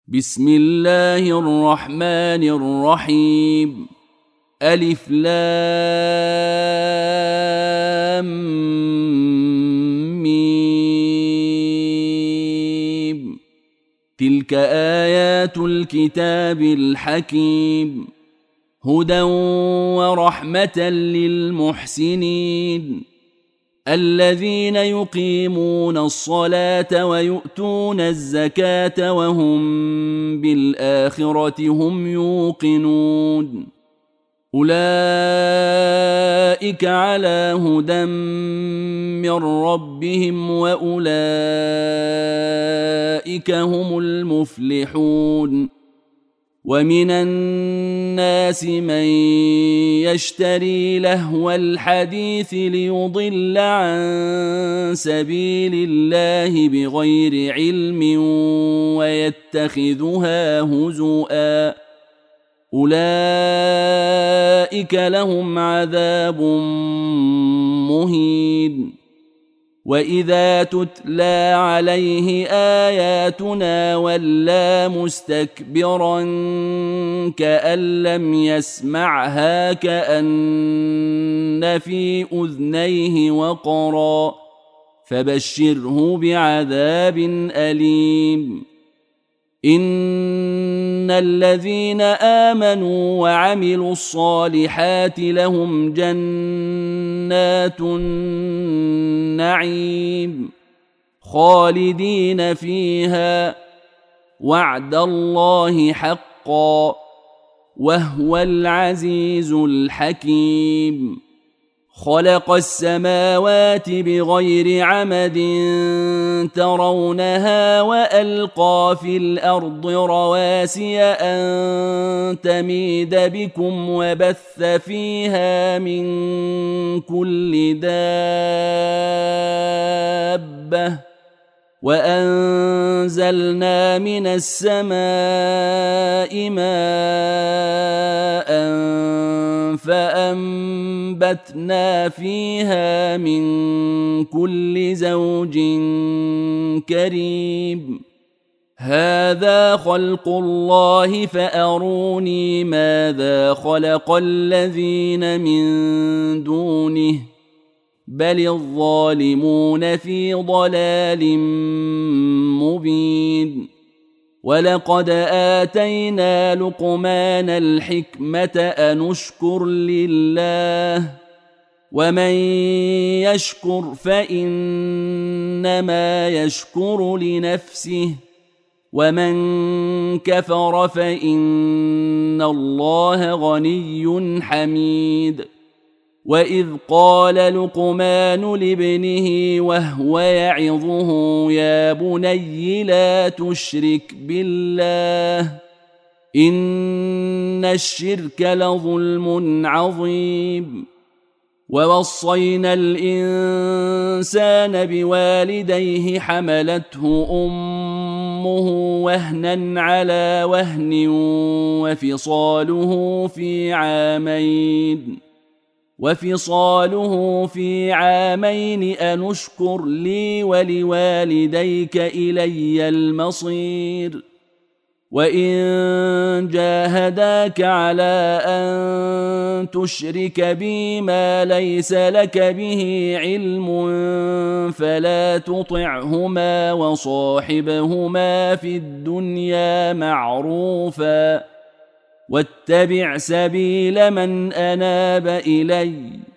بسم الله الرحمن الرحيم. ألف لام ميم. تلك آيات الكتاب الحكيم، هدى ورحمة للمحسنين الذين يقيمون الصلاة ويؤتون الزكاة وهم بالآخرة هم يوقنون. أولئك على هدى من ربهم وأولئك هم المفلحون. ومن الناس من يشتري لهو الحديث ليضل عن سبيل الله بغير علم ويتخذها هزؤا، أولئك لهم عذاب مهين. وإذا تتلى عليه آياتنا ولى مستكبرا كأن لم يسمعها كأن في أذنيه وقرا، فبشره بعذاب أليم. إن الذين آمنوا وعملوا الصالحات لهم جنات النعيم خالدين فيها، وعد الله حقا، وهو العزيز الحكيم. خلق السماوات بغير عمد ترونها وألقى في الأرض رواسي أن تميد بكم وبث فيها من كل دابة، وأنزلنا من السماء ماء فأنبتنا فيها من كل زوج كريم. هذا خلق الله فأروني ماذا خلق الذين من دونه، بل الظالمون في ضلال مبين. ولقد آتينا لقمان الحكمة أن اشكر لله، ومن يشكر فإنما يشكر لنفسه، ومن كفر فإن الله غني حميد. وإذ قال لقمان لابنه وهو يعظه يا بني لا تشرك بالله إن الشرك لظلم عظيم. ووصينا الإنسان بوالديه حملته أمه وهنا على وهن وفصاله في عامين أن اشكر لي ولوالديك إلي المصير. وإن جاهداك على أن تشرك بي ما ليس لك به علم فلا تطعهما وصاحبهما في الدنيا معروفا، واتبع سبيل من أناب إلي،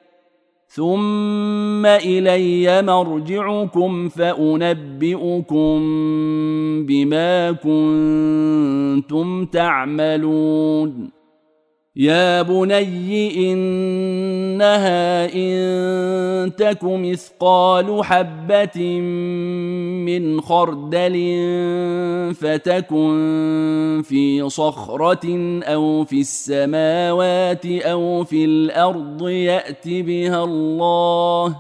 ثم إلي مرجعكم فأنبئكم بما كنتم تعملون. يا بني إنها إن تك مثقال حبة من خردل فتكن في صخرة أو في السماوات أو في الأرض يأت بها الله،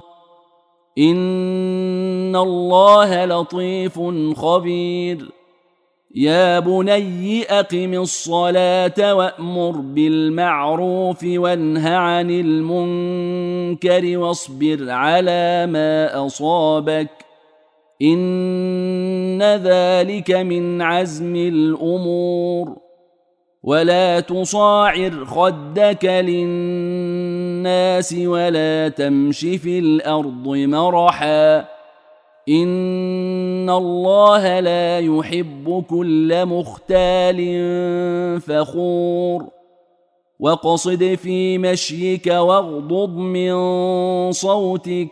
إن الله لطيف خبير. يا بني أقم الصلاة وأمر بالمعروف وانه عن المنكر واصبر على ما أصابك، إن ذلك من عزم الأمور. ولا تصاعر خدك للناس ولا تمش في الأرض مرحا إن الله لا يحب كل مختال فخور. واقصد في مشيك واغضض من صوتك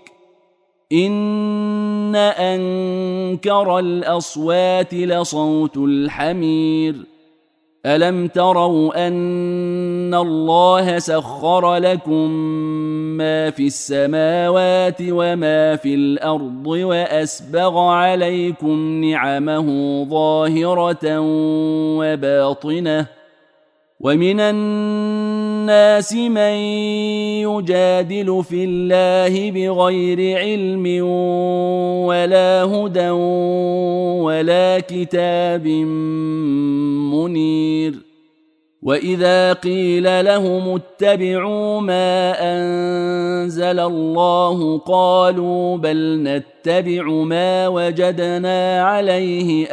إن أنكر الأصوات لصوت الحمير. ألم تروا أن الله سخر لكم ما في السماوات وما في الأرض وأسبغ عليكم نعمه ظاهرة وباطنة ومن الناس من يجادل في الله بغير علم ولا هدى ولا كتاب منير. وإذا قيل لهم اتبعوا ما أنزل الله قالوا بل نتبع ما وجدنا عليه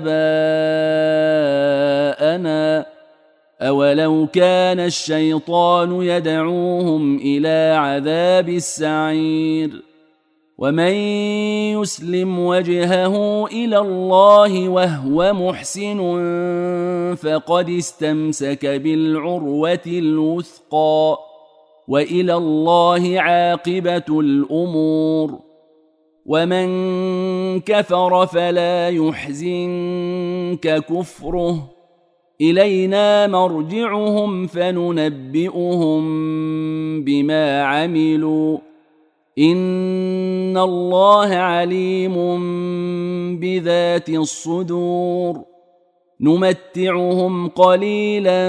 آباءنا أولو كان الشيطان يدعوهم إلى عذاب السعير. ومن يسلم وجهه إلى الله وهو محسن فقد استمسك بالعروة الوثقى وإلى الله عاقبة الأمور. ومن كفر فلا يحزنك كفره إلينا مرجعهم فننبئهم بما عملوا إن الله عليم بذات الصدور. نمتعهم قليلا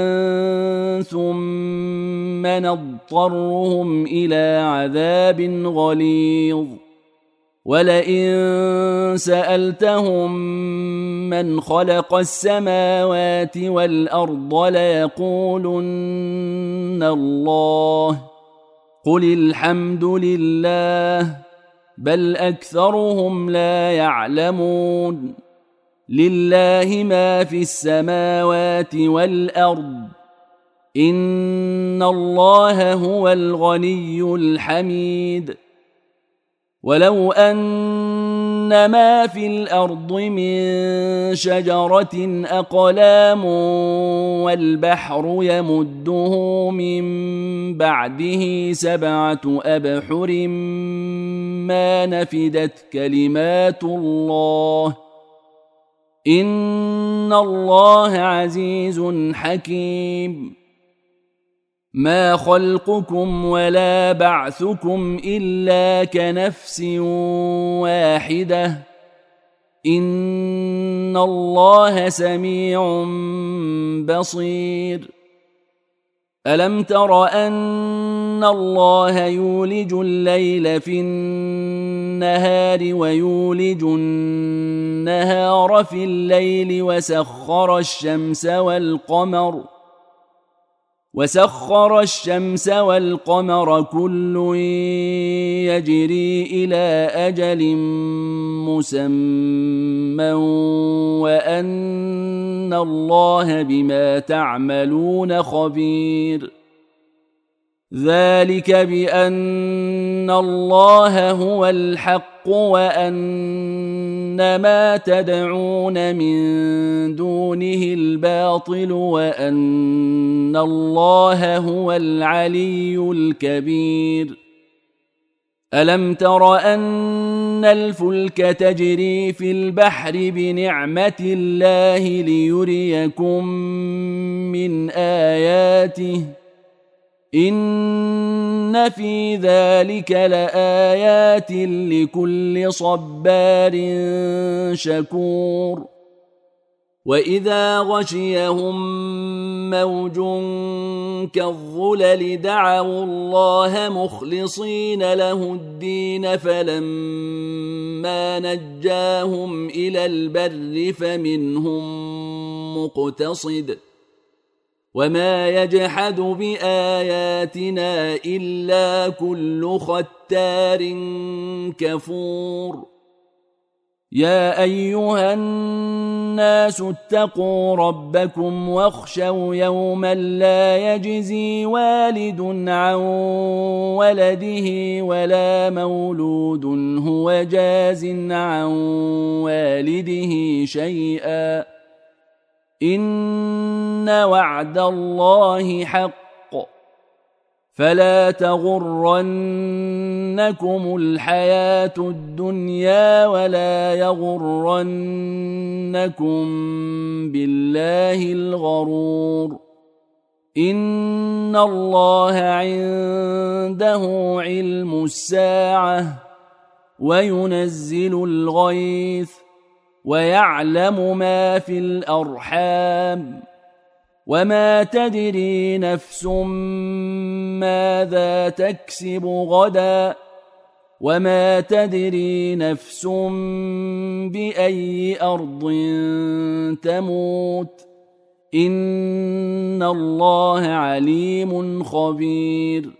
ثم نضطرهم إلى عذاب غليظ. ولئن سألتهم من خلق السماوات والأرض ليقولن الله قل الحمد لله بل أكثرهم لا يعلمون. لله ما في السماوات والأرض إن الله هو الغني الحميد. ولو أن ما في الأرض من شجرة أقلام والبحر يمده من بعده 7 أبحر ما نفدت كلمات الله إن الله عزيز حكيم. ما خلقكم ولا بعثكم إلا كنفس واحدة إن الله سميع بصير. ألم تر أن الله يولج الليل في النهار ويولج النهار في الليل وسخر الشمس والقمر كل يجري إلى أجل مسمى وأن الله بما تعملون خبير. ذلك بأن الله هو الحق وأن ما تدعون من دونه الباطل وأن الله هو العلي الكبير. ألم تر أن الفلك تجري في البحر بنعمة الله ليريكم من آياته إن في ذلك لآيات لكل صبار شكور. وإذا غشيهم موج كالظلل دعوا الله مخلصين له الدين فلما نجاهم إلى البر فمنهم مقتصد وما يجحد بآياتنا إلا كل ختار كفور. يا أيها الناس اتقوا ربكم واخشوا يوما لا يجزي والد عن ولده ولا مولود هو جاز عن والده شيئا إن وعد الله حق فلا تغرنكم الحياة الدنيا ولا يغرنكم بالله الغرور إن الله عنده علم الساعة وينزل الغيث ويعلم ما في الأرحام وما تدري نفس ماذا تكسب غدا وما تدري نفس بأي أرض تموت إن الله عليم خبير